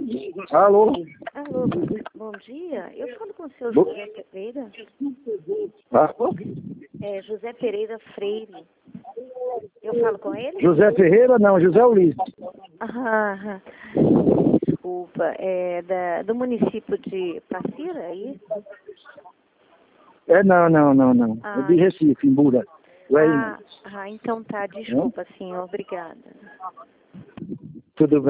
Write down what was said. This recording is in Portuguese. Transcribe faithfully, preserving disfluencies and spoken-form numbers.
Alô? Alô, bom dia. Eu falo com o senhor Bo- José Pereira. Alô? É, José Pereira Freire. Eu falo com ele? José Ferreira, não, José Ulisses. Ah, ah. Desculpa. É da, do município de Passira, é isso? É, não, não, não, não. É Ah, de Recife, em Bura. Ué, ah, ah, então tá. Desculpa, senhor. Obrigada. tudo bem.